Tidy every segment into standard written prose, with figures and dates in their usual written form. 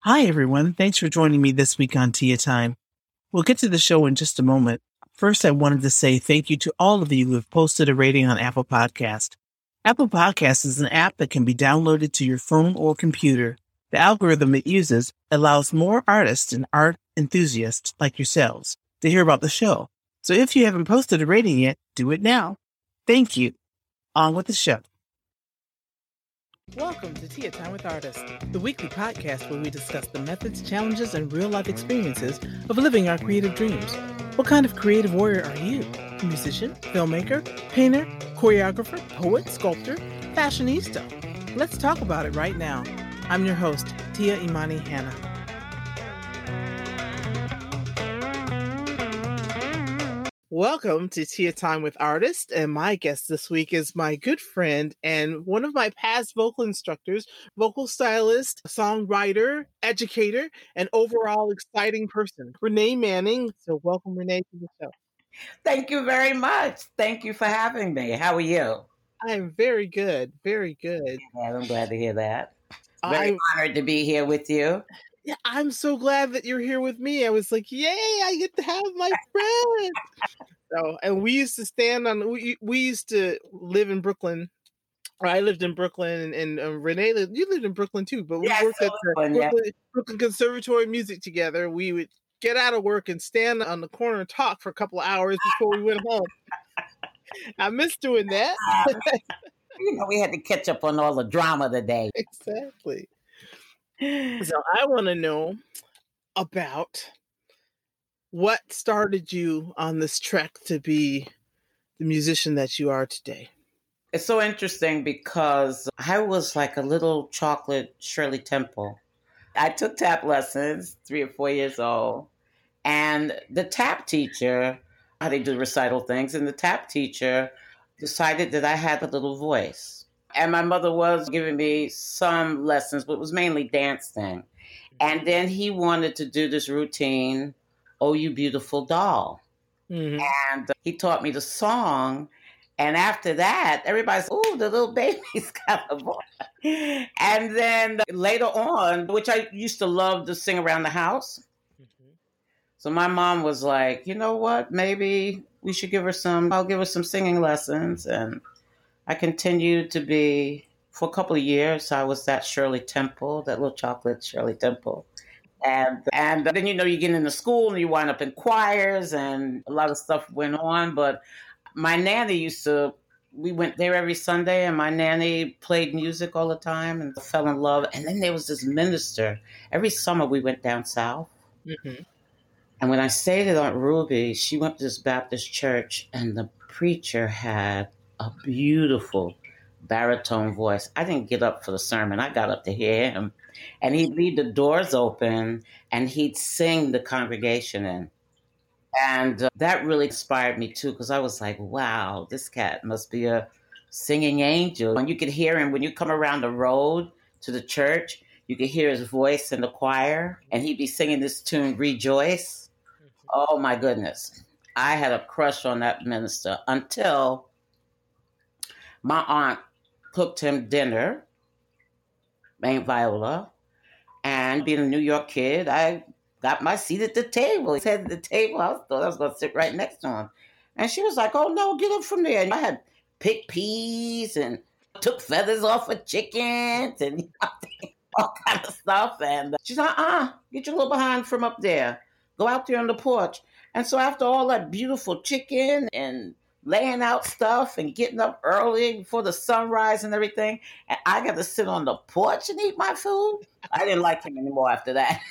Hi, everyone. Thanks for joining me this week on Tia Time. We'll get to the show in just a moment. First, I wanted to say thank you to all of you who have posted a rating on Apple Podcast. Apple Podcast is an app that can be downloaded to your phone or computer. The algorithm it uses allows more artists and art enthusiasts like yourselves to hear about the show. So if you haven't posted a rating yet, do it now. Thank you. On with the show. Welcome to Tia Time with Artists, the weekly podcast where we discuss the methods, challenges, and real-life experiences of living our creative dreams. What kind of creative warrior are you? Musician, filmmaker, painter, choreographer, poet, sculptor, fashionista? Let's talk about it right now. I'm your host, Tia Imani Hanna. Welcome to Tia Time with Artists, and my guest this week is my good friend and one of my past vocal instructors, vocal stylist, songwriter, educator, and overall exciting person, Renee Manning. So welcome, Renee, to the show. Thank you very much. Thank you for having me. How are you? I'm very good, very good. Yeah, I'm glad to hear that. Very honored to be here with you. Yeah, I'm so glad that you're here with me. I was like, yay, I get to have my friend. So, and we used to stand on, we used to live in Brooklyn. I lived in Brooklyn, and Renee, you lived in Brooklyn too, but we worked at the Brooklyn Conservatory of Music together. We would get out of work and stand on the corner and talk for a couple of hours before we went home. I miss doing that. We had to catch up on all the drama of the day. Exactly. So I want to know about what started you on this trek to be the musician that you are today. It's so interesting because I was like a little chocolate Shirley Temple. I took tap lessons, 3 or 4 years old, and the tap teacher, how they do recital things, and the tap teacher decided that I had a little voice. And my mother was giving me some lessons, but it was mainly dance thing. And then he wanted to do this routine, Oh, You Beautiful Doll. Mm-hmm. And he taught me the song. And after that, everybody's, oh, the little baby's got a voice. And then later on, which I used to love to sing around the house. Mm-hmm. So my mom was like, you know what, maybe we should I'll give her some singing lessons. And I continued to be, for a couple of years, I was that Shirley Temple, that little chocolate Shirley Temple. And then, you get into school and you wind up in choirs and a lot of stuff went on. But my nanny we went there every Sunday and my nanny played music all the time and fell in love. And then there was this minister. Every summer we went down south. Mm-hmm. And when I stayed at Aunt Ruby, she went to this Baptist church and the preacher had a beautiful baritone voice. I didn't get up for the sermon. I got up to hear him. And he'd leave the doors open and he'd sing the congregation in. And that really inspired me too, because I was like, wow, this cat must be a singing angel. And you could hear him when you come around the road to the church, you could hear his voice in the choir and he'd be singing this tune, Rejoice. Oh my goodness. I had a crush on that minister until my aunt cooked him dinner, Aunt Viola, and being a New York kid, I got my seat at the table. He sat at the table. I thought I was going to sit right next to him. And she was like, oh, no, get up from there. And I had picked peas and took feathers off of chickens and all kind of stuff. And she's like, get your little behind from up there. Go out there on the porch. And so after all that beautiful chicken and laying out stuff and getting up early before the sunrise and everything, and I got to sit on the porch and eat my food. I didn't like him anymore after that.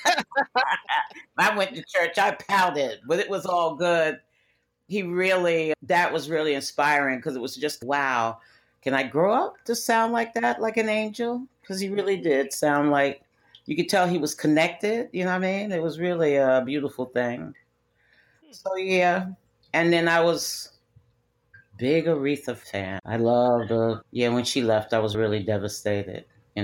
I went to church, I pouted, but it was all good. That was really inspiring because it was just, wow, can I grow up to sound like that, like an angel? Because he really did sound like, you could tell he was connected, you know what I mean? It was really a beautiful thing. So yeah, and then I was big Aretha fan. I loved when she left, I was really devastated,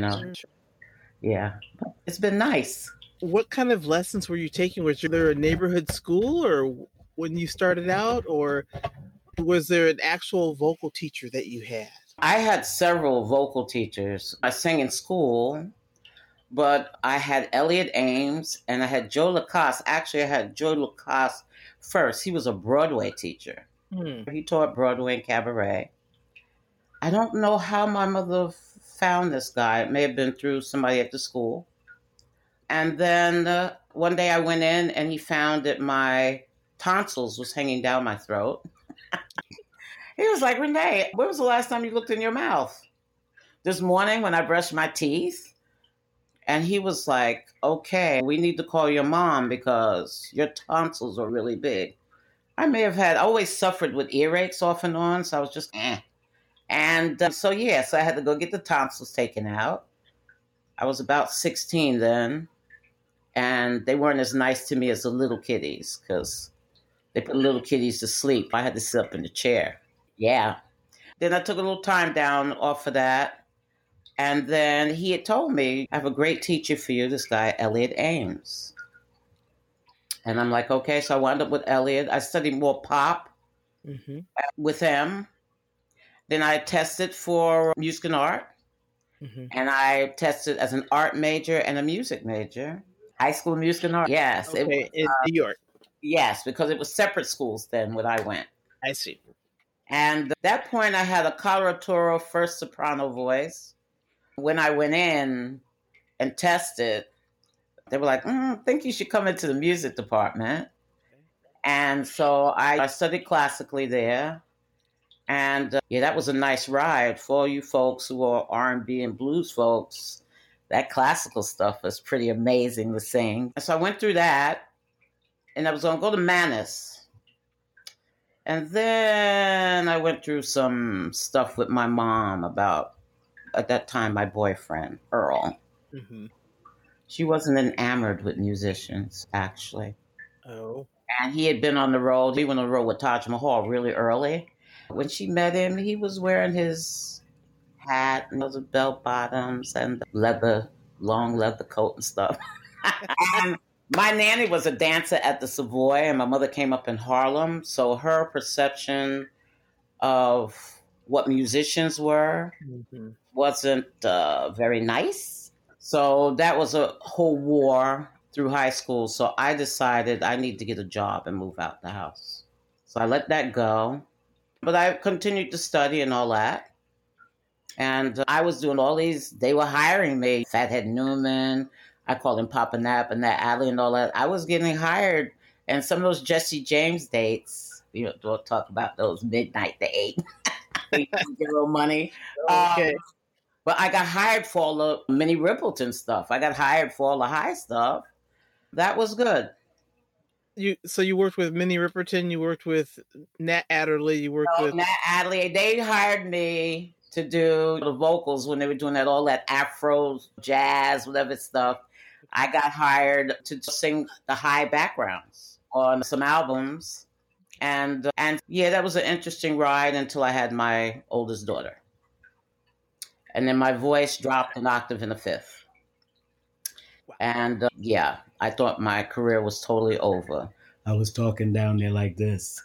Yeah, it's been nice. What kind of lessons were you taking? Was there a neighborhood school or when you started out, or was there an actual vocal teacher that you had? I had several vocal teachers. I sang in school, But I had Elliot Ames and I had Joe Lacoste. Actually, I had Joe Lacoste first. He was a Broadway teacher. He taught Broadway and cabaret. I don't know how my mother found this guy. It may have been through somebody at the school. And then one day I went in and he found that my tonsils was hanging down my throat. He was like, Renee, when was the last time you looked in your mouth? This morning when I brushed my teeth. And he was like, okay, we need to call your mom because your tonsils are really big. I always suffered with earaches off and on. So I was just, And so I had to go get the tonsils taken out. I was about 16 then. And they weren't as nice to me as the little kiddies because they put little kiddies to sleep. I had to sit up in the chair. Yeah. Then I took a little time down off of that. And then he had told me, I have a great teacher for you, this guy, Elliot Ames. And I'm like, okay. So I wound up with Elliot. I studied more pop with him. Then I tested for music and art. And I tested as an art major and a music major. High school music and art. Yes. Okay, in New York. Yes, because it was separate schools then when I went. I see. And at that point, I had a coloratura first soprano voice. When I went in and tested, they were like, I think you should come into the music department. And so I studied classically there. And that was a nice ride for all you folks who are R&B and blues folks. That classical stuff is pretty amazing to sing. So I went through that, and I was going to go to Mannes. And then I went through some stuff with my mom about, at that time, my boyfriend, Earl. She wasn't enamored with musicians, actually. Oh. And he had been on the road. He went on the road with Taj Mahal really early. When she met him, he was wearing his hat and those bell bottoms and long leather coat and stuff. And my nanny was a dancer at the Savoy, and my mother came up in Harlem. So her perception of what musicians were wasn't very nice. So that was a whole war through high school. So I decided I need to get a job and move out the house. So I let that go. But I continued to study and all that. And I was doing all these, they were hiring me. Fathead Newman, I called him Papa Nap and that Alley and all that. I was getting hired. And some of those Jesse James dates, we'll talk about those midnight to 8. Zero money. Okay. But I got hired for all the Minnie Riperton stuff. I got hired for all the high stuff. That was good. So you worked with Minnie Riperton, you worked with Nat Adderley, you worked with Nat Adderley. They hired me to do the vocals when they were doing all that Afro jazz, whatever stuff. I got hired to sing the high backgrounds on some albums. And that was an interesting ride until I had my oldest daughter. And then my voice dropped an octave and a fifth. And I thought my career was totally over. I was talking down there like this.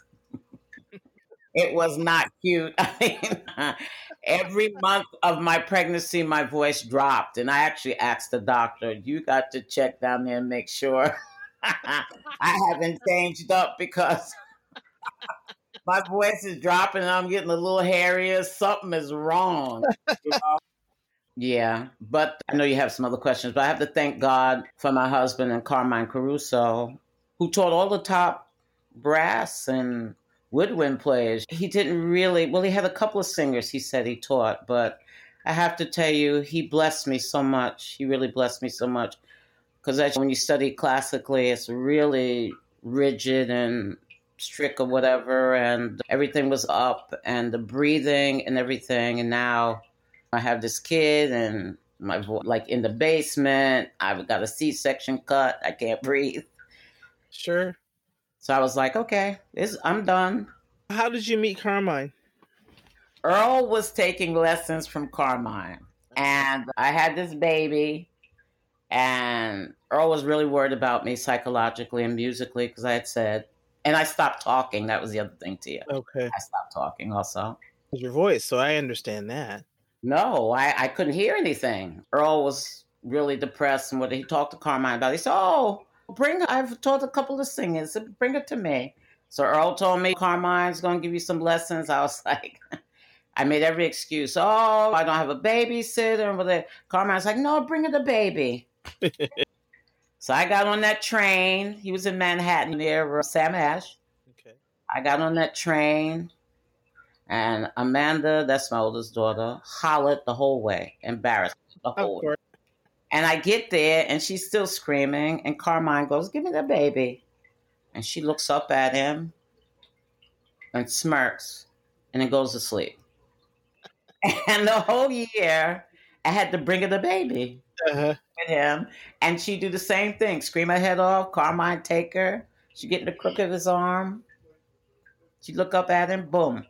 It was not cute. I mean, every month of my pregnancy, my voice dropped. And I actually asked the doctor, you got to check down there and make sure I haven't changed up because my voice is dropping and I'm getting a little hairier. Something is wrong. Yeah, but I know you have some other questions, but I have to thank God for my husband and Carmine Caruso, who taught all the top brass and woodwind players. He didn't really, he had a couple of singers he said he taught, but I have to tell you, he blessed me so much. He really blessed me so much. Because when you study classically, it's really rigid and strict or whatever, and everything was up, and the breathing and everything, and now I have this kid and my voice, like in the basement, I've got a C-section cut. I can't breathe. Sure. So I was like, okay, I'm done. How did you meet Carmine? Earl was taking lessons from Carmine. And I had this baby. And Earl was really worried about me psychologically and musically because I had said, and I stopped talking. That was the other thing, Tia. Okay. I stopped talking also. Your voice, so I understand that. No, I couldn't hear anything. Earl was really depressed and what he talked to Carmine about. He said, "Oh, I've taught a couple of singers. Bring her to me." So Earl told me Carmine's going to give you some lessons. I was like, I made every excuse. Oh, I don't have a babysitter. And Carmine's like, "No, bring her the baby." So I got on that train. He was in Manhattan near Sam Ash. Okay. I got on that train, and Amanda, that's my oldest daughter, hollered the whole way, embarrassed the whole way. And I get there, and she's still screaming, and Carmine goes, "Give me the baby." And she looks up at him and smirks, and then goes to sleep. And the whole year, I had to bring her the baby. With him, and she do the same thing, scream her head off. Carmine take her, she get in the crook of his arm, she look up at him, boom,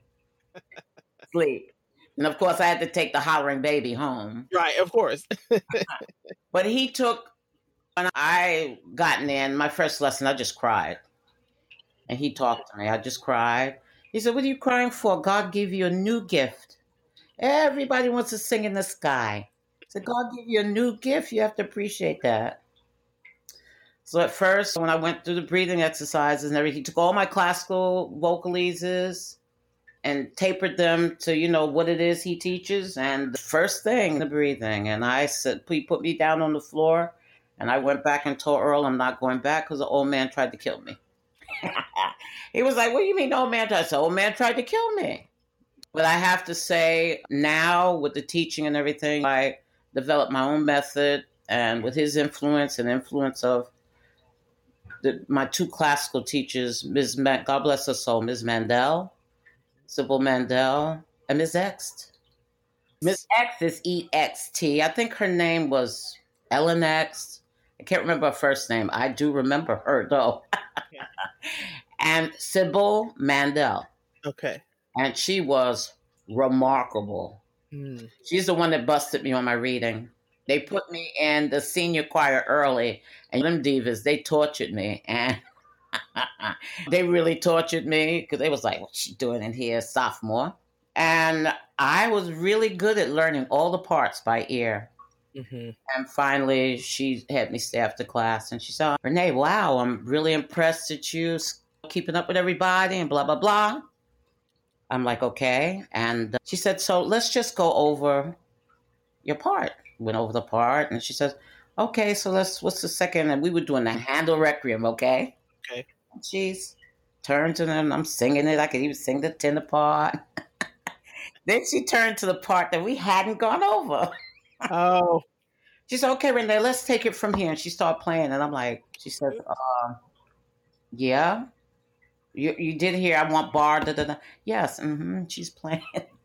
sleep. And of course I had to take the hollering baby home, Right, of course. but he took, when I gotten in my first lesson, I just cried, and he talked to me. I just cried. He said, "What are you crying for? God gave you a new gift. Everybody wants to sing in the sky. So God give you a new gift. You have to appreciate that." So at first, when I went through the breathing exercises and everything, he took all my classical vocalises and tapered them to, what it is he teaches. And the first thing, the breathing. And I said, he put me down on the floor. And I went back and told Earl I'm not going back because the old man tried to kill me. He was like, "What do you mean the old man tried?" I said, "Old man tried to kill me." But I have to say, now with the teaching and everything, I developed my own method, and with his influence and influence of my two classical teachers, God bless her soul, Ms. Mandel, Sybil Mandel, and Ms. Ext. Ms. X is EXT. I think her name was Ellen Ext. I can't remember her first name. I do remember her, though. And Sybil Mandel. Okay. And she was remarkable. She's the one that busted me on my reading. They put me in the senior choir early, and them divas, they tortured me. And they really tortured me because they was like, "What's she doing in here, sophomore?" And I was really good at learning all the parts by ear. And finally, she had me stay after class, and she said, "Renee, wow, I'm really impressed at you keeping up with everybody and blah, blah, blah." I'm like, "Okay." And she said, "So let's just go over your part." Went over the part, and she says, "Okay, so what's the second?" And we were doing the Handel Requiem, okay? Okay. And she's turned to them. I'm singing it. I could even sing the tenor part. Then she turned to the part that we hadn't gone over. Oh. She said, "Okay, Renee, let's take it from here." And she started playing, and I'm like, she said, "Yeah. You did hear I want bar, da, da, da." "Yes." She's playing.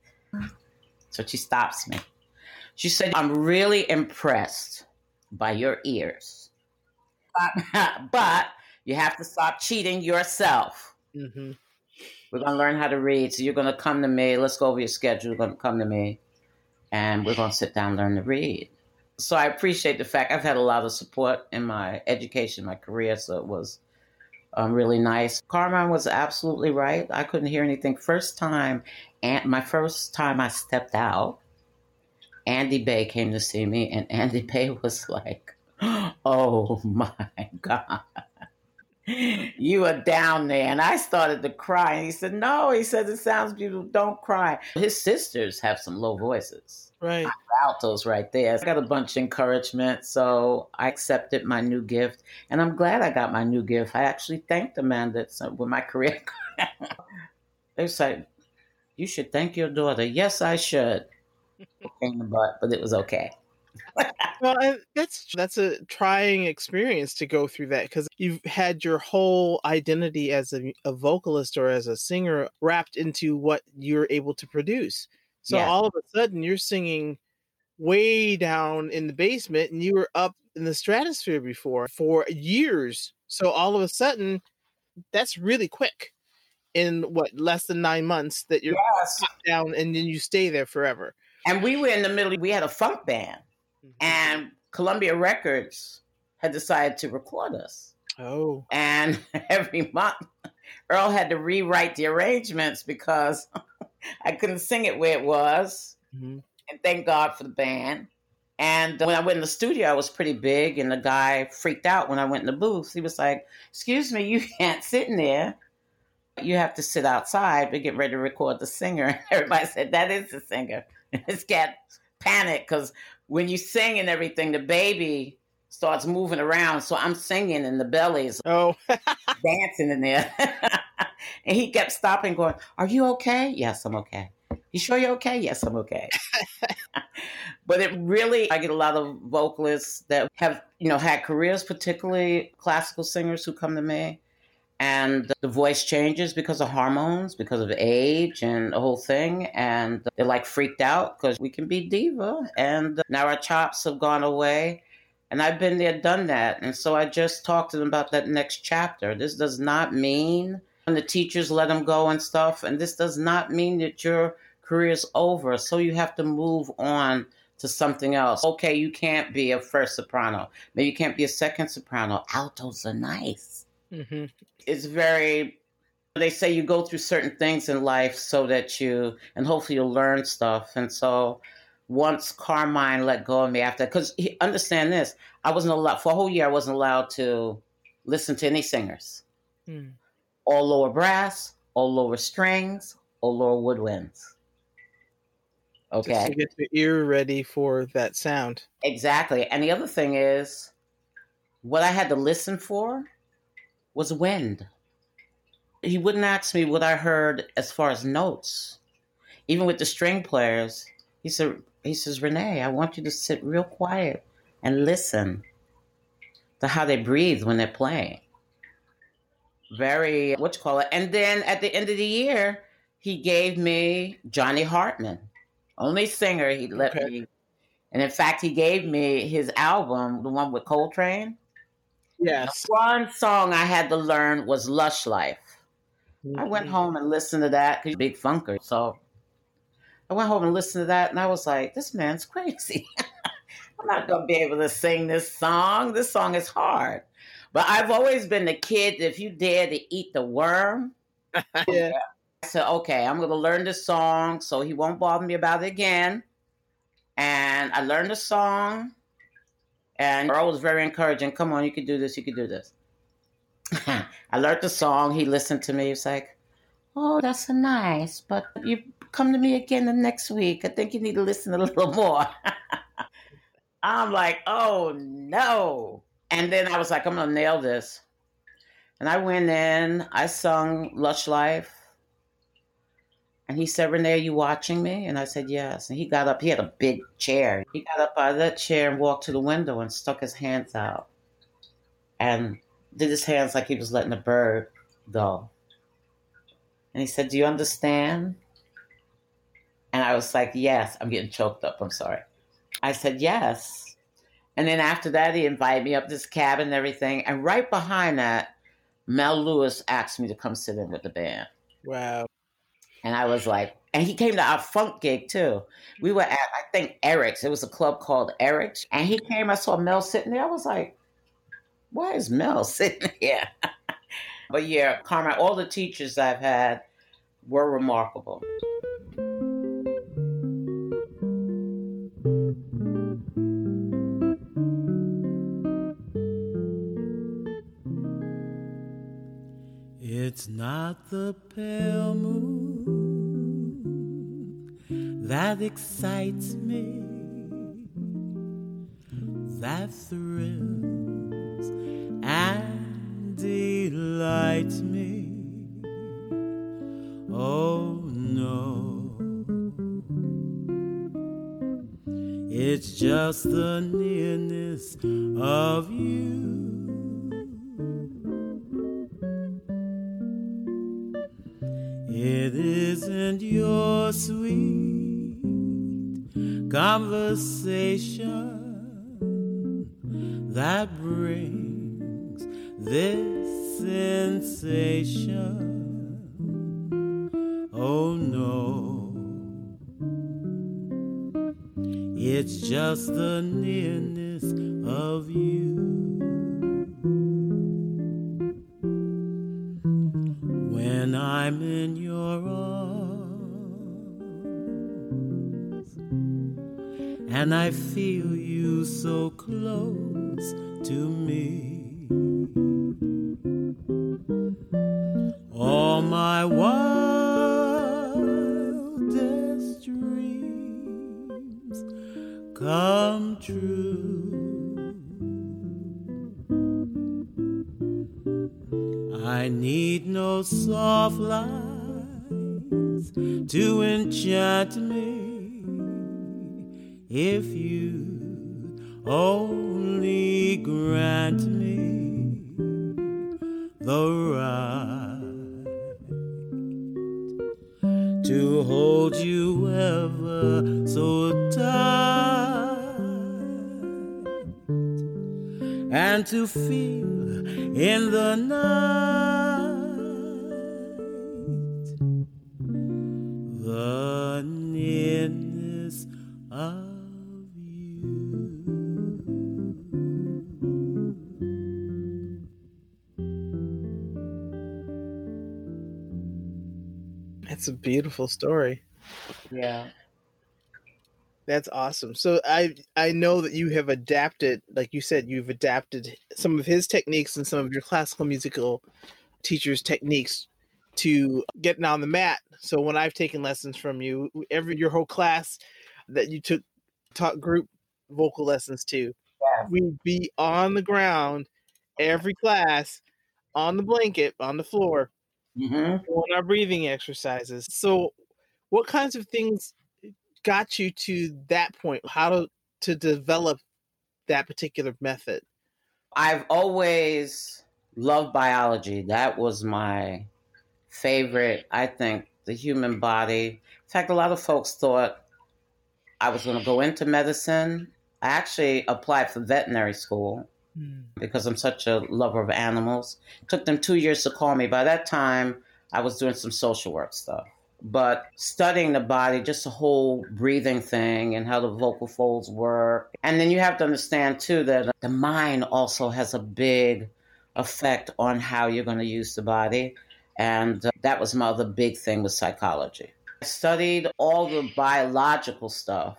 So she stops me. She said, "I'm really impressed by your ears. But you have to stop cheating yourself. We're going to learn how to read. So you're going to come to me. Let's go over your schedule. You're going to come to me. And we're going to sit down and learn to read." So I appreciate the fact I've had a lot of support in my education, my career. So it was really nice. Carmine was absolutely right. I couldn't hear anything. My first time I stepped out, Andy Bay came to see me, and Andy Bay was like, "Oh my God, you are down there." And I started to cry. And he said, "No," he said, "it sounds beautiful. Don't cry." His sisters have some low voices. Right. Altos right there. I got a bunch of encouragement. So I accepted my new gift. And I'm glad I got my new gift. I actually thanked Amanda with my career. They said, "You should thank your daughter." Yes, I should. In the butt, but it was okay. Well, that's a trying experience to go through that, because you've had your whole identity as a vocalist or as a singer wrapped into what you're able to produce. So all of a sudden you're singing way down in the basement, and you were up in the stratosphere before for years. So all of a sudden, that's really quick. In less than 9 months that you're down, and then you stay there forever. And we were in the middle. We had a funk band, and Columbia Records had decided to record us. Oh. And every month, Earl had to rewrite the arrangements because I couldn't sing it where it was. And thank God for the band. And when I went in the studio, I was pretty big, and the guy freaked out when I went in the booth. He was like, "Excuse me, you can't sit in there. You have to sit outside. We get ready to record the singer." Everybody said, "That is the singer." And this cat panicked because when you sing and everything, the baby starts moving around. So I'm singing, and the belly's dancing in there. And he kept stopping, going, "Are you okay?" "Yes, I'm okay." "You sure you're okay?" "Yes, I'm okay." But it really, I get a lot of vocalists that have, had careers, particularly classical singers who come to me. And the voice changes because of hormones, because of age and the whole thing. And they're like freaked out because we can be diva. And now our chops have gone away. And I've been there, done that. And so I just talked to them about that next chapter. This does not mean when the teachers let them go and stuff. And this does not mean that your career is over. So you have to move on to something else. Okay, you can't be a first soprano. Maybe you can't be a second soprano. Altos are nice. Mm-hmm. It's very, they say you go through certain things in life so that and hopefully you'll learn stuff. And so once Carmine let go of me after, because understand this, I wasn't allowed, for a whole year, I wasn't allowed to listen to any singers. All lower brass, all lower strings, all lower woodwinds. Okay. Just to get the ear ready for that sound. Exactly. And the other thing is, what I had to listen for was wind. He wouldn't ask me what I heard as far as notes. Even with the string players, he says, "Renee, I want you to sit real quiet and listen to how they breathe when they're playing." Very, And then at the end of the year, he gave me Johnny Hartman. Only singer he let me. And in fact, he gave me his album, the one with Coltrane. Yes. The one song I had to learn was Lush Life. I went home and listened to that because he's a big funker. So I went home and listened to that, and I was like, this man's crazy. I'm not going to be able to sing this song. This song is hard. But I've always been the kid that if you dare to eat the worm, yeah. I said, okay, I'm going to learn this song so he won't bother me about it again. And I learned the song, and Earl was very encouraging. Come on, you can do this. You can do this. I learned the song. He listened to me. He was like, "Oh, that's nice, but you come to me again the next week. I think you need to listen a little more." I'm like, oh, no. And then I was like, I'm going to nail this. And I went in. I sung Lush Life. And he said, "Renee, are you watching me?" And I said, yes. And he got up. He had a big chair. He got up out of that chair and walked to the window and stuck his hands out. And did his hands like he was letting a bird go. And he said, "Do you understand?" And I was like, yes. I'm getting choked up. I'm sorry. I said, yes. And then after that, he invited me up to his cabin and everything. And right behind that, Mel Lewis asked me to come sit in with the band. Wow. And I was like, and he came to our funk gig too. We were at, I think, Eric's. It was a club called Eric's. And he came, I saw Mel sitting there. I was like, why is Mel sitting here? But yeah, Carmine, all the teachers I've had were remarkable. It's not the pale moon that excites me, that thrills and delights me. Oh no, it's just the nearness of you. It isn't your sweet conversation that brings this sensation. Oh no, it's just the nearness of you. When I'm in your arms and I feel you you so close to me. All my wildest dreams come true. I need no soft lights to enchant me if you only grant me the right to hold you ever so tight and to feel in the night the nearness of you. That's a beautiful story. Yeah. That's awesome. So I know that you have adapted, like you said, you've adapted some of his techniques and some of your classical musical teachers' techniques to getting on the mat. So when I've taken lessons from you, your whole class that you taught group vocal lessons to, Yeah. we'd be on the ground, every class, on the blanket, on the floor, Mm-hmm. doing our breathing exercises. So what kinds of things got you to that point? How to develop that particular method? I've always loved biology. That was my favorite, I think, the human body. In fact, a lot of folks thought I was going to go into medicine. I actually applied for veterinary school because I'm such a lover of animals. It took them 2 years to call me. By that time, I was doing some social work stuff. But studying the body, just the whole breathing thing and how the vocal folds work. And then you have to understand, too, that the mind also has a big effect on how you're going to use the body. And that was my other big thing with psychology. I studied all the biological stuff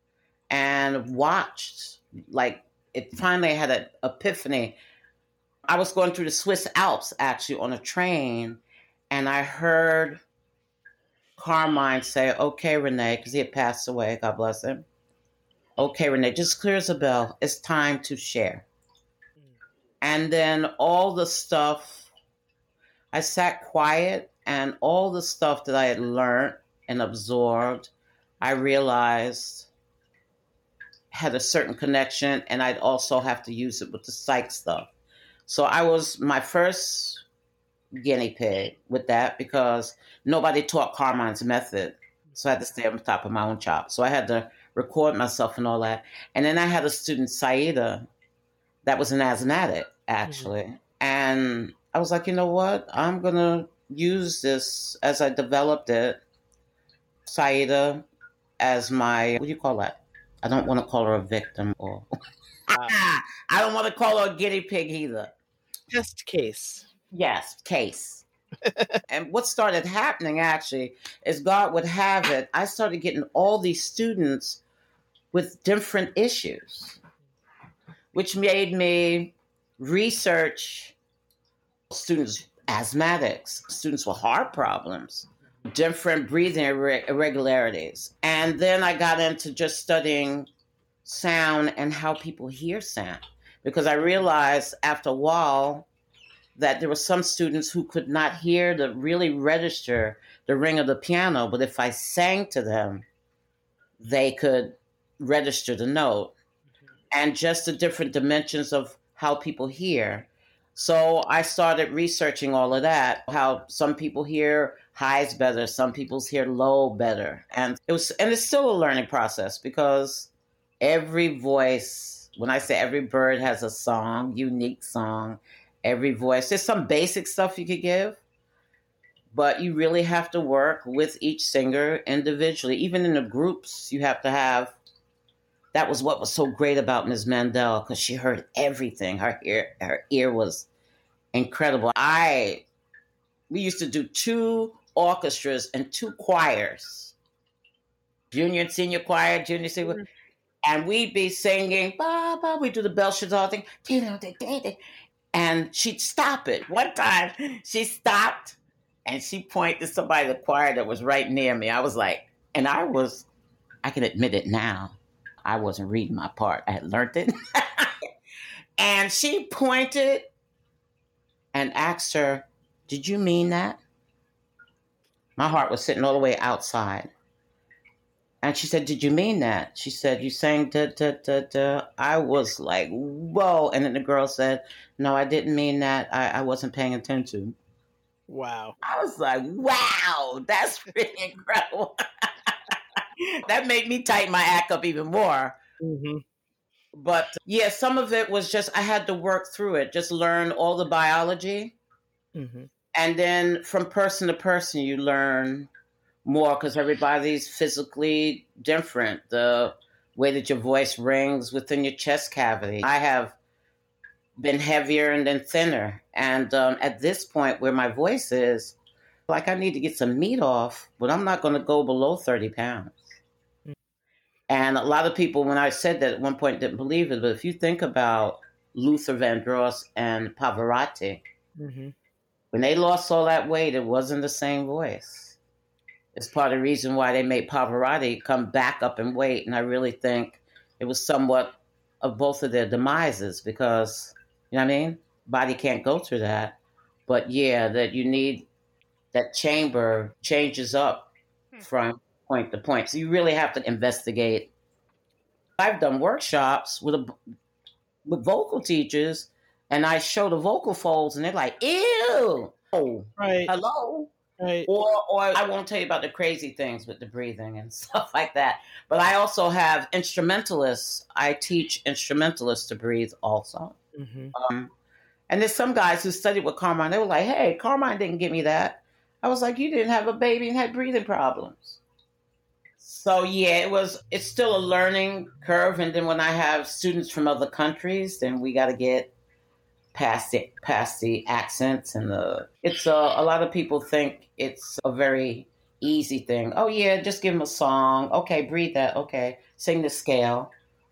and watched, like, it finally had an epiphany. I was going through the Swiss Alps, actually, on a train, and I heard Carmine say, "Okay, Renee," because he had passed away, God bless him. "Okay, Renee, just clear as a bell. It's time to share." And then all the stuff, I sat quiet, and all the stuff that I had learned and absorbed, I realized had a certain connection, and I'd also have to use it with the psych stuff. So I was my first guinea pig with that because nobody taught Carmine's method. So I had to stay on top of my own chops. So I had to record myself and all that. And then I had a student, Saida, that was an asthmatic, actually. Mm-hmm. And I was like, you know what? I'm going to use this as I developed it. Saida as my, what do you call that? I don't want to call her a victim or I don't want to call her a guinea pig either. Test case. Yes, case. And what started happening actually is God would have it. I started getting all these students with different issues, which made me research students, asthmatics, students with heart problems, different breathing irregularities. And then I got into just studying sound and how people hear sound, because I realized after a while that there were some students who could not hear the really register the ring of the piano, but if I sang to them, they could register the note, and just the different dimensions of how people hear. So I started researching all of that, how some people hear highs better, some people hear low better. And it's still a learning process, because every voice, when I say every bird has a song, unique song, every voice, there's some basic stuff you could give, but you really have to work with each singer individually. Even in the groups, you have to have, that was what was so great about Ms. Mandel, because she heard everything. Her ear was incredible. We used to do 2 orchestras and 2 choirs, junior and senior choir, junior, senior. And we'd be singing, ba, ba, we do the Belshazzar thing. And she'd stop it. One time she stopped and she pointed to somebody in the choir that was right near me. I was like, and I can admit it now, I wasn't reading my part. I had learned it. And she pointed and asked her, did you mean that? My heart was sitting all the way outside. And she said, did you mean that? She said, you sang da, da, da, da. I was like, whoa. And then the girl said, no, I didn't mean that. I wasn't paying attention. Wow. I was like, wow, that's pretty incredible. That made me tighten my act up even more. Mm-hmm. But yeah, some of it was just, I had to work through it, just learn all the biology. Mm-hmm. And then from person to person, you learn more because everybody's physically different. The way that your voice rings within your chest cavity. I have been heavier and then thinner. And at this point where my voice is, like I need to get some meat off, but I'm not going to go below 30 pounds. Mm-hmm. And a lot of people, when I said that at one point, didn't believe it. But if you think about Luther Vandross and Pavarotti, mm-hmm. when they lost all that weight, it wasn't the same voice. It's part of the reason why they made Pavarotti come back up in weight. And I really think it was somewhat of both of their demises because, you know what I mean? Body can't go through that. But yeah, that you need, that chamber changes up from point to point. So you really have to investigate. I've done workshops with vocal teachers and I show the vocal folds and they're like, ew, oh, right. Hello. Right. Or I won't tell you about the crazy things with the breathing and stuff like that. But I also have instrumentalists. I teach instrumentalists to breathe also. Mm-hmm. And there's some guys who studied with Carmine. They were like, hey, Carmine didn't give me that. I was like, you didn't have a baby and had breathing problems. So yeah, it's still a learning curve. And then when I have students from other countries, then we got to get past the accents and it's a lot of people think it's a very easy thing. Oh yeah, just give them a song. Okay, breathe that. Okay, sing the scale.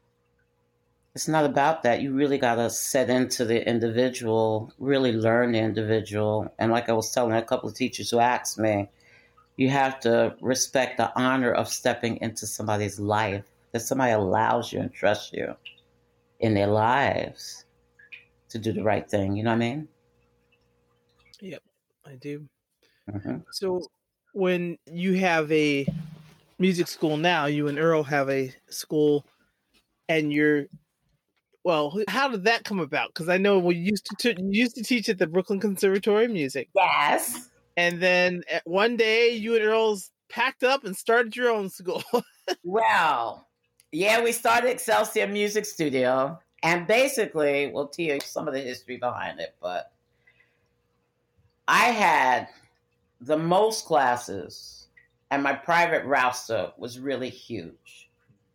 It's not about that. You really got to set into the individual, really learn the individual. And like I was telling a couple of teachers who asked me, you have to respect the honor of stepping into somebody's life, that somebody allows you and trusts you in their lives to do the right thing. You know what I mean? Yep, I do. Mm-hmm. So when you have a music school now, you and Earl have a school and how did that come about? Because I know we used to teach at the Brooklyn Conservatory of Music. Yes. And then one day you and Earl's packed up and started your own school. Well, yeah, we started Excelsior Music Studio. And basically, we'll tell you some of the history behind it, but I had the most classes and my private roster was really huge.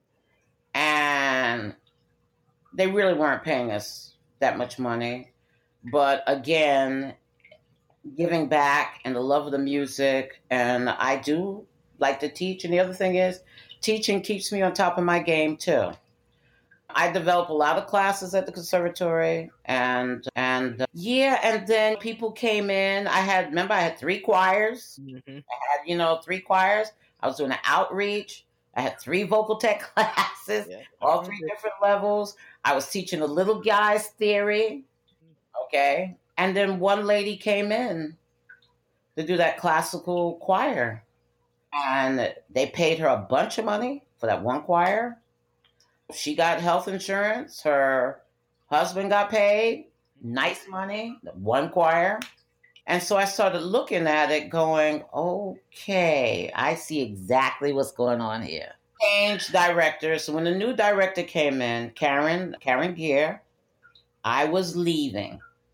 And they really weren't paying us that much money. But again, giving back and the love of the music, and I do like to teach. And the other thing is, teaching keeps me on top of my game too. I developed a lot of classes at the conservatory and then people came in. I had 3 choirs. Mm-hmm. I had, 3 choirs. I was doing an outreach. I had 3 vocal tech classes, all 3 different levels. I was teaching the little guys theory. Okay. And then one lady came in to do that classical choir and they paid her a bunch of money for that one choir. She got health insurance. Her husband got paid. Nice money. One choir. And so I started looking at it going, okay, I see exactly what's going on here. Changed directors. So when the new director came in, Karen Gear, I was leaving.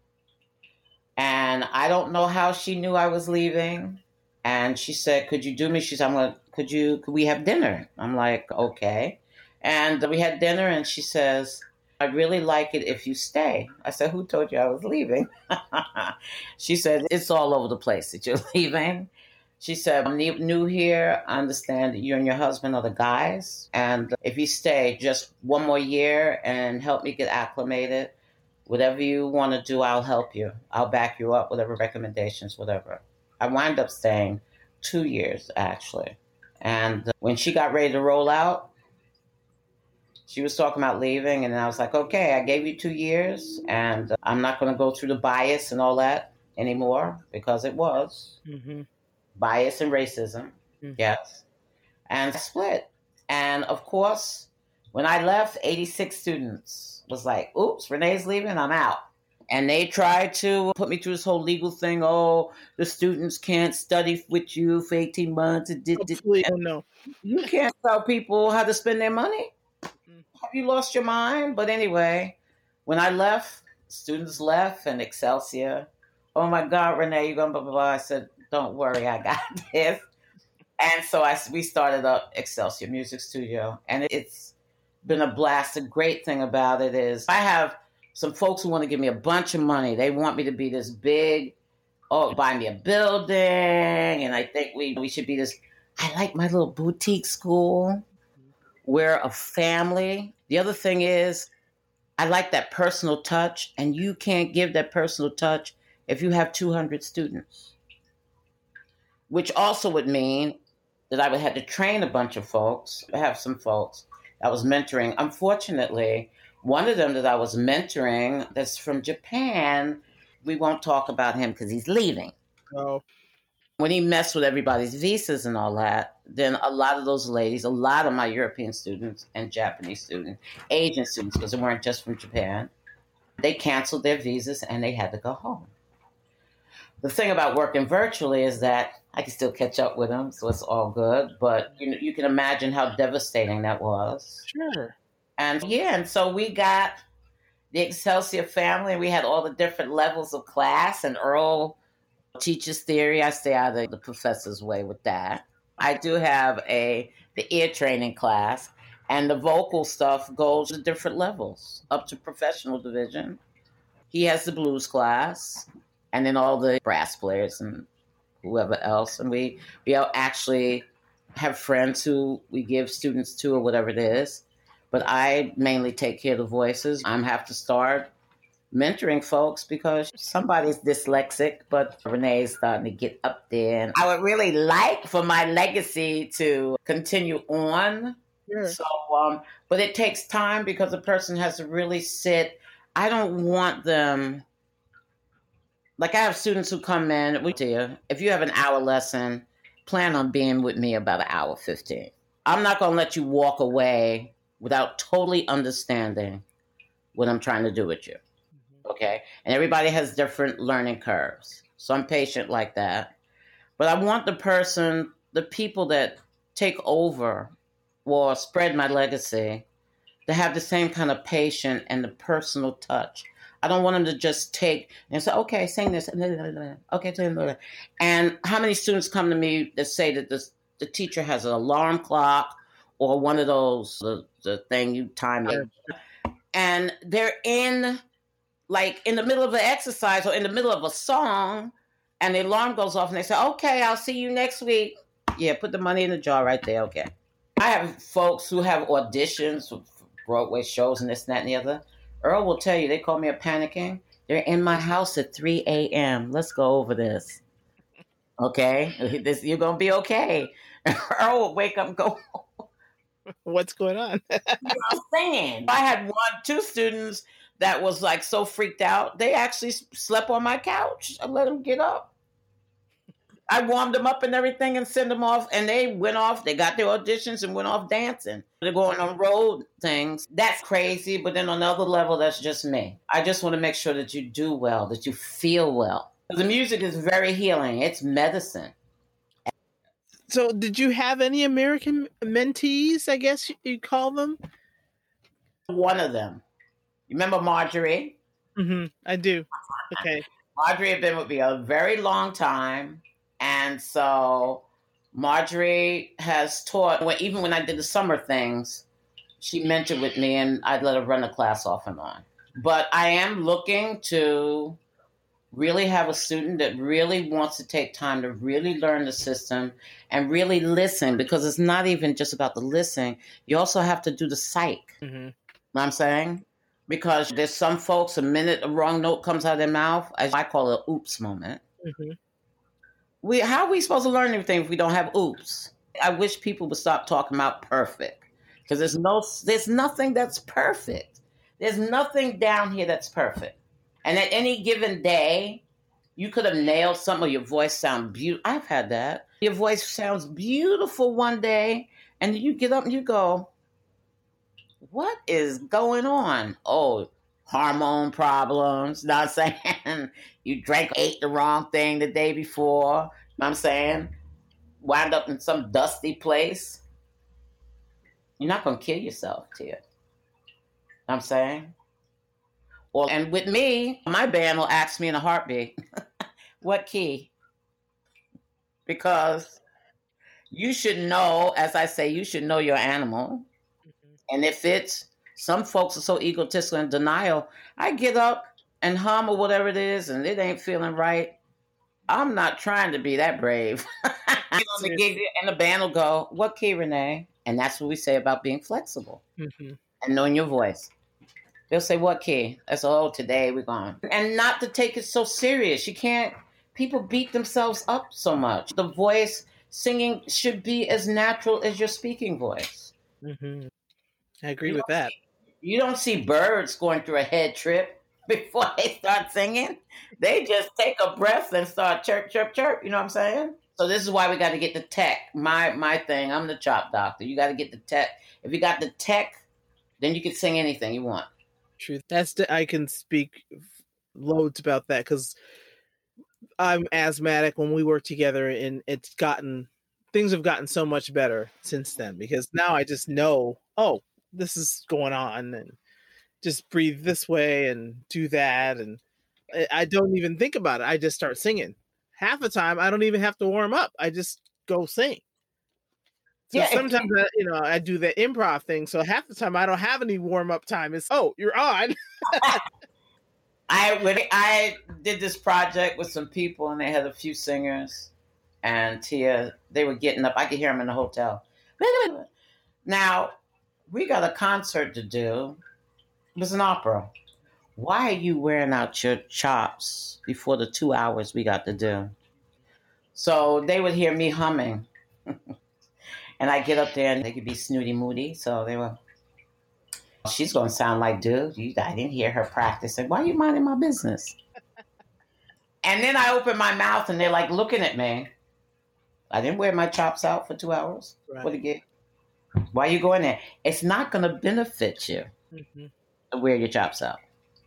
And I don't know how she knew I was leaving. And she said, could you do me? She said, could we have dinner? I'm like, okay. And we had dinner and she says, I'd really like it if you stay. I said, who told you I was leaving? She said, it's all over the place that you're leaving. She said, I'm new here. I understand that you and your husband are the guys. And if you stay just one more year and help me get acclimated, whatever you want to do, I'll help you. I'll back you up, whatever recommendations, whatever. I wound up staying 2 years, actually. And when she got ready to roll out, she was talking about leaving. And I was like, okay, I gave you 2 years. And I'm not going to go through the bias and all that anymore, because it was bias and racism. Yes. And split. And of course, when I left, 86 students was like, oops, Renee's leaving, I'm out. And they tried to put me through this whole legal thing. Oh, the students can't study with you for 18 months. No. You can't tell people how to spend their money. Have you lost your mind? But anyway, when I left, students left, and Excelsior, oh my God, Renee, you're going to blah, blah, blah. I said, don't worry, I got this. And so we started up Excelsior Music Studio, and it's been a blast. The great thing about it is I have some folks who want to give me a bunch of money. They want me to be this big, buy me a building, and I think we should be this. I like my little boutique school. We're a family. The other thing is I like that personal touch, and you can't give that personal touch if you have 200 students, which also would mean that I would have to train a bunch of folks. I have some folks I was mentoring. Unfortunately, one of them that I was mentoring that's from Japan, we won't talk about him because he's leaving. Oh. When he messed with everybody's visas and all that, then a lot of those ladies, a lot of my European students and Japanese students, Asian students, because they weren't just from Japan, they canceled their visas and they had to go home. The thing about working virtually is that I can still catch up with them, so it's all good. But you can imagine how devastating that was. Sure. And so we got the Excelsior family, and we had all the different levels of class. And Earl teaches theory. I stay out of the professor's way with that. I do have the ear training class, and the vocal stuff goes to different levels, up to professional division. He has the blues class, and then all the brass players and whoever else. And we actually have friends who we give students to or whatever it is. But I mainly take care of the voices. I have to start mentoring folks because somebody's dyslexic, but Renee's starting to get up there. And I would really like for my legacy to continue on. Sure. So, but it takes time because a person has to really sit. I don't want them. Like I have students who come in, we tell you, if you have an hour lesson, plan on being with me about an hour 15. I'm not going to let you walk away without totally understanding what I'm trying to do with you. Okay? And everybody has different learning curves. So I'm patient like that. But I want the people that take over or spread my legacy to have the same kind of patience and the personal touch. I don't want them to just take and say, okay, sing this. Okay. And how many students come to me that say that the teacher has an alarm clock or one of those, the thing you time it. And they're in the middle of an exercise or in the middle of a song and the alarm goes off and they say, okay, I'll see you next week. Yeah, put the money in the jar right there. Okay. I have folks who have auditions for Broadway shows and this, and that, and the other. Earl will tell you, they call me a panicking. They're in my house at 3 a.m. Let's go over this. Okay? You're going to be okay. Earl will wake up and go, what's going on? You know what I'm saying? I had 2 students that was like so freaked out. They actually slept on my couch. I let them get up. I warmed them up and everything and sent them off. And they went off. They got their auditions and went off dancing. They're going on road things. That's crazy. But then on another level, that's just me. I just want to make sure that you do well, that you feel well. The music is very healing. It's medicine. So did you have any American mentees, I guess you'd call them? One of them. You remember Marjorie? Mm-hmm. I do. Okay. Marjorie had been with me a very long time. And so Marjorie has taught, even when I did the summer things, she mentored with me and I'd let her run the class off and on. But I am looking to really have a student that really wants to take time to really learn the system and really listen, because it's not even just about the listening. You also have to do the psych. Mm-hmm. You know what I'm saying? Because there's some folks, a minute a wrong note comes out of their mouth, as I call it, oops moment. Mm-hmm. How are we supposed to learn anything if we don't have oops? I wish people would stop talking about perfect, because there's nothing that's perfect. There's nothing down here that's perfect. And at any given day, you could have nailed something, or your voice sounds beautiful. I've had that. Your voice sounds beautiful one day, and you get up and you go, what is going on? Oh, hormone problems. Not saying you ate the wrong thing the day before. You know what I'm saying? Wound up in some dusty place. You're not going to kill yourself, Tia. You know what I'm saying? And with me, my band will ask me in a heartbeat, what key? Because you should know, as I say, you should know your animal. And if some folks are so egotistical and denial, I get up and hum or whatever it is, and it ain't feeling right. I'm not trying to be that brave. On the gig, and the band will go, what key, Renee? And that's what we say about being flexible and knowing your voice. They'll say, what key? I say, oh, today we're going. And not to take it so serious. You can't, people beat themselves up so much. The voice singing should be as natural as your speaking voice. Mm-hmm. I agree with that. You don't see birds going through a head trip before they start singing. They just take a breath and start chirp, chirp, chirp. You know what I'm saying? So this is why we got to get the tech. My thing, I'm the chop doctor. You got to get the tech. If you got the tech, then you can sing anything you want. Truth. I can speak loads about that, because I'm asthmatic. When we work together, and things have gotten so much better since then, because now I just know, oh, this is going on, and just breathe this way and do that, and I don't even think about it. I just start singing. Half the time, I don't even have to warm up. I just go sing. So sometimes I do the improv thing. So half the time I don't have any warm up time. It's, oh, you're on. I did this project with some people, and they had a few singers, and Tia, they were getting up. I could hear them in the hotel. Now, we got a concert to do. It was an opera. Why are you wearing out your chops before the 2 hours we got to do? So they would hear me humming. And I get up there, and they could be snooty moody. So they were, she's going to sound like, dude, I didn't hear her practicing. Why are you minding my business? And then I open my mouth, and they're like looking at me. I didn't wear my chops out for 2 hours. Right. For the gig. Why are you going there? It's not going to benefit you to wear your chops out.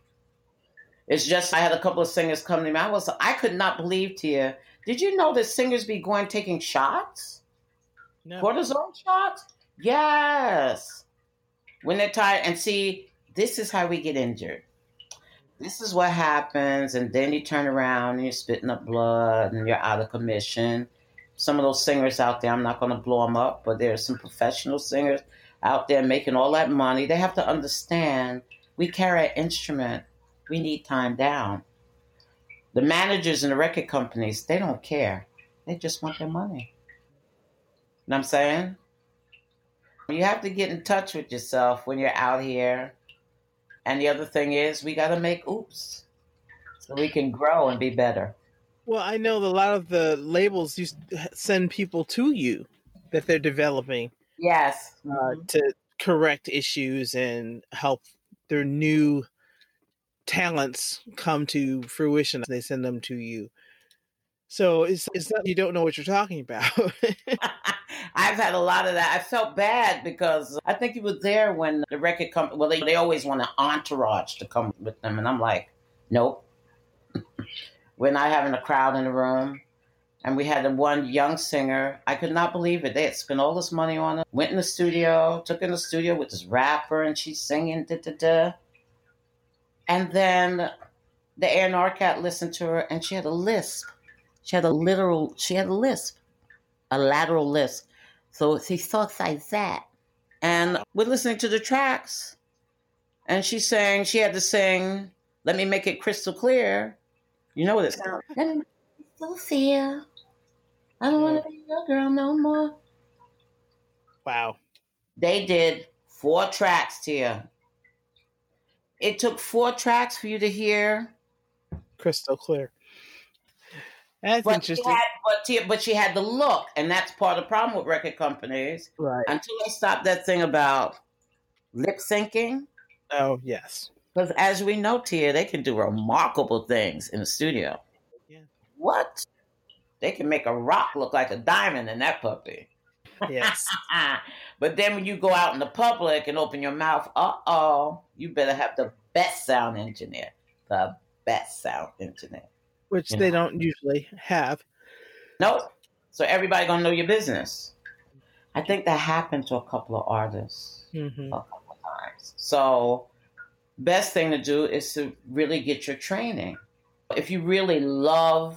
It's just, I had a couple of singers come to me. I could not believe, Tia. Did you know that singers be taking shots? No. Cortisone shots? Yes. When they're tired. And see, this is how we get injured. This is what happens. And then you turn around and you're spitting up blood and you're out of commission. Some of those singers out there, I'm not going to blow them up, but there's some professional singers out there making all that money. They have to understand, we carry an instrument. We need time down. The managers and the record companies, they don't care. They just want their money. You know what I'm saying? You have to get in touch with yourself when you're out here. And the other thing is, we got to make oops so we can grow and be better. Well, I know a lot of the labels send people to you that they're developing. Yes. To correct issues and help their new talents come to fruition. They send them to you. So it's not you don't know what you're talking about. I've had a lot of that. I felt bad because I think you were there when the record company, well, they always want an entourage to come with them. And I'm like, nope. We're not having a crowd in the room. And we had one young singer. I could not believe it. They had spent all this money on it. Went in the studio, took in the studio with this rapper, and she's singing, da-da-da. And then the A&R cat listened to her, and she had a lisp. She had a lisp, a lateral lisp. So she talks like that. And we're listening to the tracks. And she had to sing, let me make it crystal clear. You know what it sounds? Let me Sophia. I don't want to be your girl no more. Wow. They did 4 tracks, Tia. It took 4 tracks for you to hear. Crystal clear. That's But interesting. she had the look, and that's part of the problem with record companies. Right. Until they stopped that thing about lip syncing. Oh, yes. Because as we know, Tia, they can do remarkable things in the studio. Yeah. What? They can make a rock look like a diamond in that puppy. Yes. But then when you go out in the public and open your mouth, you better have the best sound engineer. The best sound engineer. Which they don't usually have. Nope. So everybody gonna know your business. I think that happened to a couple of artists a couple of times. So best thing to do is to really get your training. If you really love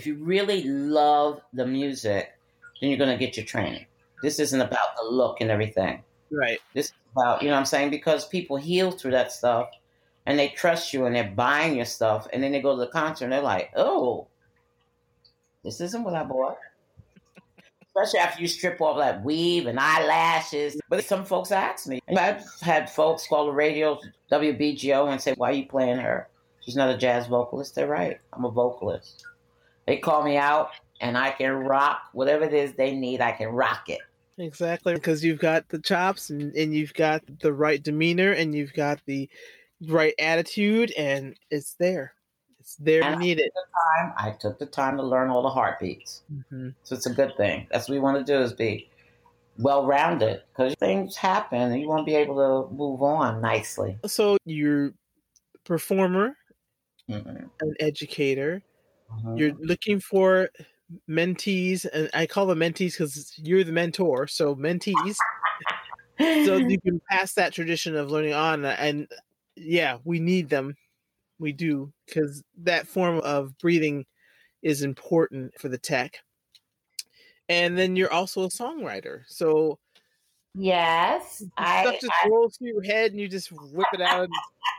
the music, then you're gonna get your training. This isn't about the look and everything. Right. This is about, you know what I'm saying? Because people heal through that stuff and they trust you and they're buying your stuff, and then they go to the concert and they're like, oh, this isn't what I bought. Especially after you strip off that weave and eyelashes. But some folks ask me. I've had folks call the radio, WBGO, and say, why are you playing her? She's not a jazz vocalist. They're right. I'm a vocalist. They call me out and I can rock whatever it is they need. I can rock it. Exactly. Because you've got the chops and you've got the right demeanor and you've got the right attitude, and it's there. It's there. You need it. I took the time to learn all the heartbeats. So it's a good thing. That's what we want to do, is be well-rounded, because things happen and you won't be able to move on nicely. So you're a performer, an educator. You're looking for mentees, and I call them mentees because you're the mentor. So mentees. So you can pass that tradition of learning on, and yeah, we need them. We do, because that form of breathing is important for the tech. And then you're also a songwriter. So yes, stuff just rolls through your head and you just whip it out.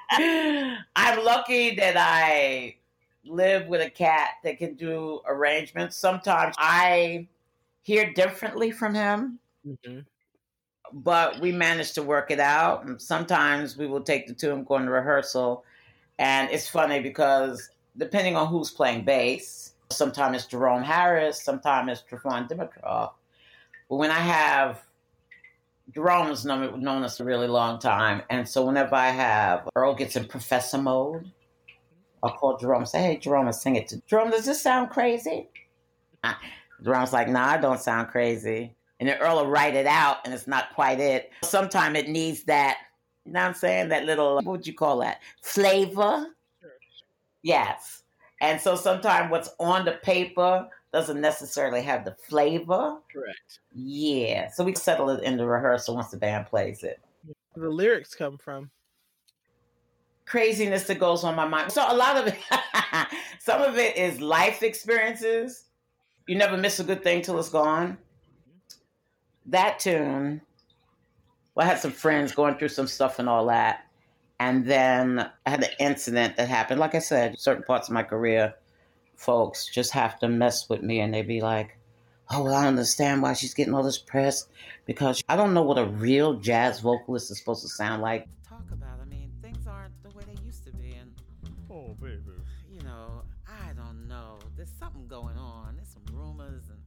I'm lucky that I live with a cat that can do arrangements. Sometimes I hear differently from him. But we managed to work it out. And sometimes we will take the two and go into rehearsal. And it's funny because depending on who's playing bass, sometimes it's Jerome Harris, sometimes it's Trevon Dimitrov. But when I have, Jerome has known us a really long time. And so whenever I have, Earl gets in professor mode, I'll call Jerome and say, hey, Jerome, and sing it to Jerome. Does this sound crazy? Jerome's like, nah, it don't sound crazy. And then Earl will write it out, and it's not quite it. Sometimes it needs that, you know what I'm saying? That little, what would you call that? Flavor? Sure. Yes. And so sometimes what's on the paper doesn't necessarily have the flavor. Correct. Yeah. So we settle it in the rehearsal once the band plays it. Where the lyrics come from? Craziness that goes on my mind. So a lot of it, some of it is life experiences. You never miss a good thing till it's gone. That tune, well, I had some friends going through some stuff and all that. And then I had an incident that happened. Like I said, certain parts of my career, folks just have to mess with me and they be like, oh, well, I don't understand why she's getting all this press, because I don't know what a real jazz vocalist is supposed to sound like. Talk about, I mean, things aren't the way they used to be. And, oh, baby. You know, I don't know. There's something going on. There's some rumors and...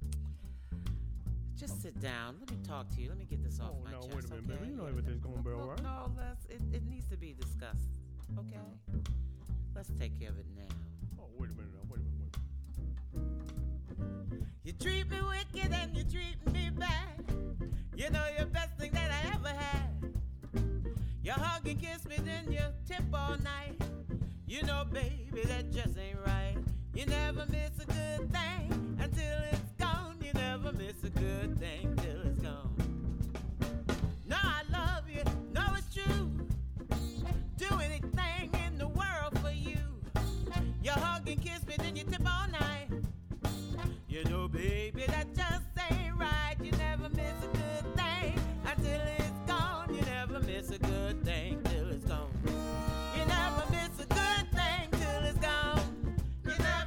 Just sit down. Let me talk to you. Let me get this off my chest. Wait a minute, okay? Baby. You know everything's going to be all right. No, it needs to be discussed. Okay? Let's take care of it now. Oh, wait a minute now. Wait a minute. You treat me wicked and you treat me bad. You know you're the best thing that I ever had. You hug and kiss me, then you tip all night. You know, baby, that just ain't right. You never miss a good thing until it's gone. You never miss a good thing till it's gone. No, I love you. No, it's true. Do anything in the world for you. You hug and kiss me, then you tip all night. You know, baby, that just ain't right. You never miss a good thing until it's gone. You never miss a good thing till it's gone. You never miss a good thing till it's gone. You never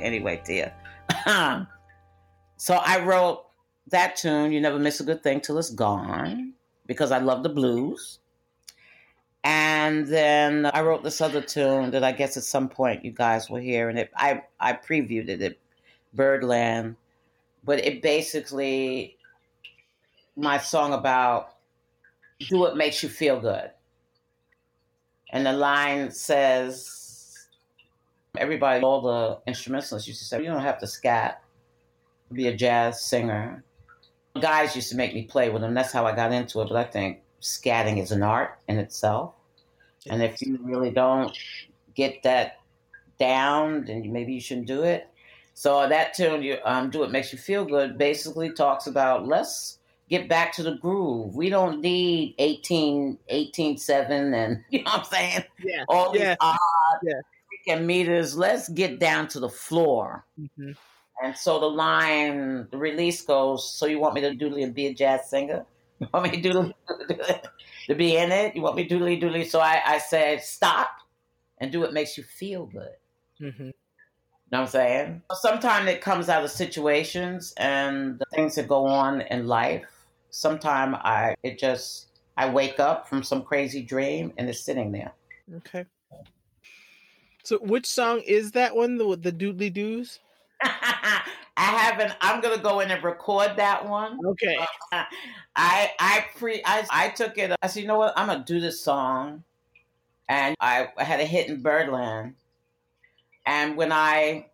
anyway, Tia. So I wrote that tune, You Never Miss a Good Thing Till It's Gone, because I love the blues. And then I wrote this other tune that I guess at some point you guys will hear. And I previewed it at Birdland. But it basically, my song about do what makes you feel good. And the line says, everybody, all the instrumentalists used to say, you don't have to scat, be a jazz singer. Guys used to make me play with them. That's how I got into it. But I think scatting is an art in itself. And if you really don't get that down, then maybe you shouldn't do it. So that tune, you Do What Makes You Feel Good, basically talks about let's get back to the groove. We don't need 18.7 and, you know what I'm saying? Yeah. All these odd Yeah. meters. Let's get down to the floor. Mm-hmm. And so the release goes, so you want me to doodly and be a jazz singer? You want me to doodly to be in it? You want me doodly? So I said, stop and do what makes you feel good. Mm-hmm. You know what I'm saying? Sometimes it comes out of situations and the things that go on in life. Sometimes I wake up from some crazy dream and it's sitting there. Okay. So which song is that one, the Doodly Doos? I haven't. I'm gonna go in and record that one. Okay. I took it. I said, you know what? I'm gonna do this song, and I had a hit in Birdland. And when the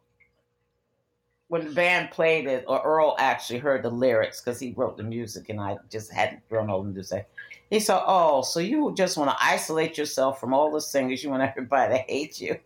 band played it, or Earl actually heard the lyrics because he wrote the music, and I just hadn't thrown over to say. He said, "Oh, so you just want to isolate yourself from all the singers? You want everybody to hate you?"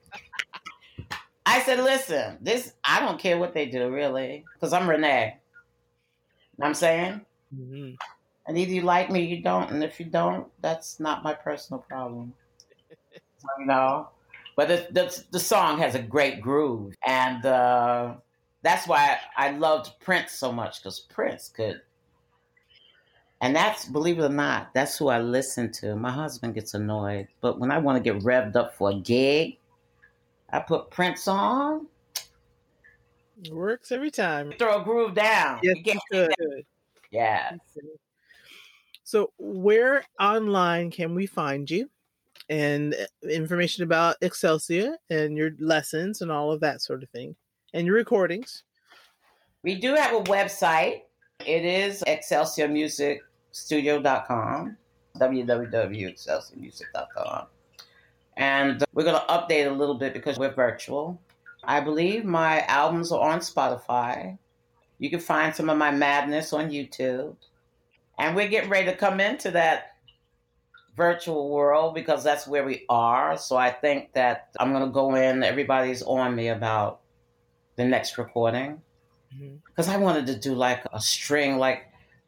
I said, listen, I don't care what they do, really, because I'm Renee. You know what I'm saying? Mm-hmm. And either you like me or you don't. And if you don't, that's not my personal problem. So, you know? But the song has a great groove. And that's why I loved Prince so much, because Prince could. And that's, believe it or not, that's who I listen to. My husband gets annoyed. But when I want to get revved up for a gig, I put Prince on. It works every time. Throw a groove down. Yes, you could. Yeah. So where online can we find you? And information about Excelsior and your lessons and all of that sort of thing. And your recordings. We do have a website. It is excelsiormusicstudio.com. www.excelsiormusic.com. And we're going to update a little bit because we're virtual. I believe my albums are on Spotify. You can find some of my madness on YouTube. And we're getting ready to come into that virtual world because that's where we are. So I think that I'm going to go in. Everybody's on me about the next recording. Because I wanted to do like a string, like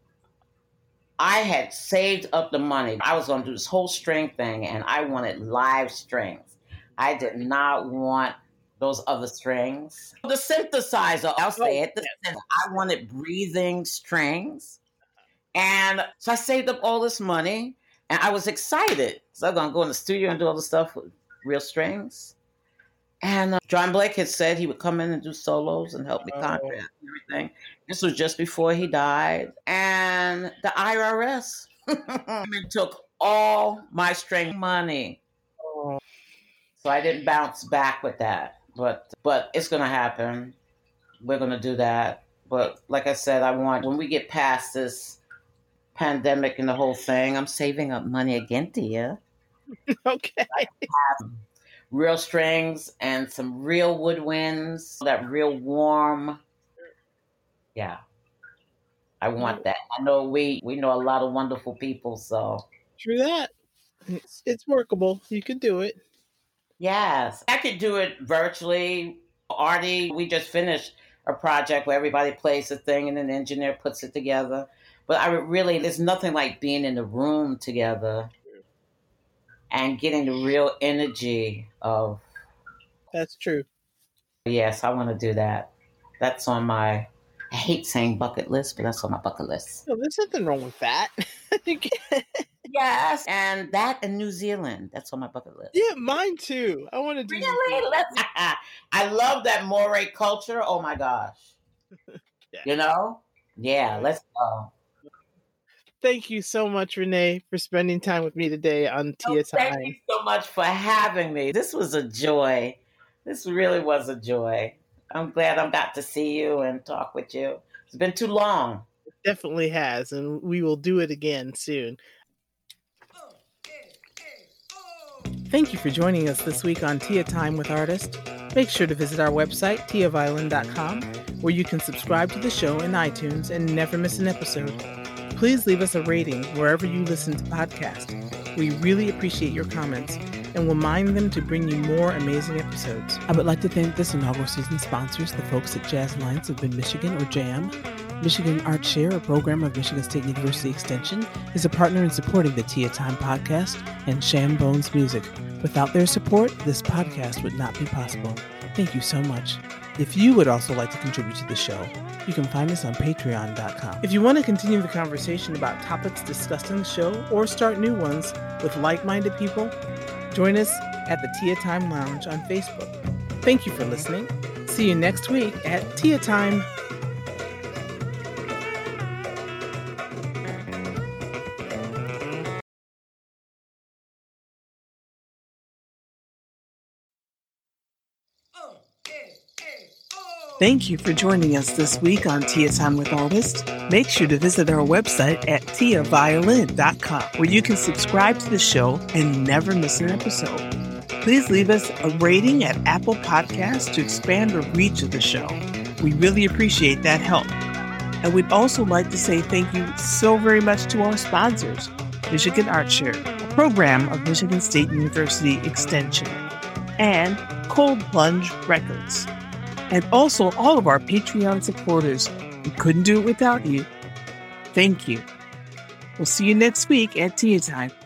I had saved up the money. I was going to do this whole string thing, and I wanted live strings. I did not want those other strings. The synthesizer, I'll say it. I wanted breathing strings. And so I saved up all this money, and I was excited. So I'm going to go in the studio and do all the stuff with real strings. And John Blake had said he would come in and do solos and help me contract and everything. This was just before he died. And the IRS took all my string money. So I didn't bounce back with that. But it's going to happen. We're going to do that. But like I said, when we get past this pandemic and the whole thing, I'm saving up money again, dear. Okay. Real strings and some real woodwinds, that real warm. Yeah. I want that. I know we know a lot of wonderful people, so. True that. It's workable. You can do it. Yes. I could do it virtually. Artie, we just finished a project where everybody plays the thing and an engineer puts it together. But there's nothing like being in the room together and getting the real energy of. That's true. Yes, I want to do that. That's on my, I hate saying bucket list, but that's on my bucket list. No, there's nothing wrong with that. Yes. And that in New Zealand. That's on my bucket list. Yeah, mine too. I want to do. Really? I love that Moray culture. Oh my gosh. Yeah. You know? Yeah, let's go. Thank you so much, Renee, for spending time with me today on Tia Time. Thank you so much for having me. This was a joy. This really was a joy. I'm glad I got to see you and talk with you. It's been too long. It definitely has, and we will do it again soon. Thank you for joining us this week on Tia Time with Artist. Make sure to visit our website, tiaviolin.com, where you can subscribe to the show in iTunes and never miss an episode. Please leave us a rating wherever you listen to podcasts. We really appreciate your comments and will mine them to bring you more amazing episodes. I would like to thank this inaugural season sponsors, the folks at Jazz Alliance of Mid-Michigan, or JAM. Michigan Art Share, a program of Michigan State University Extension, is a partner in supporting the Tia Time podcast and Sham Bones Music. Without their support, this podcast would not be possible. Thank you so much. If you would also like to contribute to the show, you can find us on patreon.com. If you want to continue the conversation about topics discussed in the show or start new ones with like-minded people, join us at the Tia Time Lounge on Facebook. Thank you for listening. See you next week at Tia Time. Thank you for joining us this week on Tia Time with Artist. Make sure to visit our website at tiaviolin.com, where you can subscribe to the show and never miss an episode. Please leave us a rating at Apple Podcasts to expand the reach of the show. We really appreciate that help. And we'd also like to say thank you so very much to our sponsors, Michigan Art Share, a program of Michigan State University Extension, and Cold Plunge Records. And also all of our Patreon supporters. We couldn't do it without you. Thank you. We'll see you next week at Tia Time.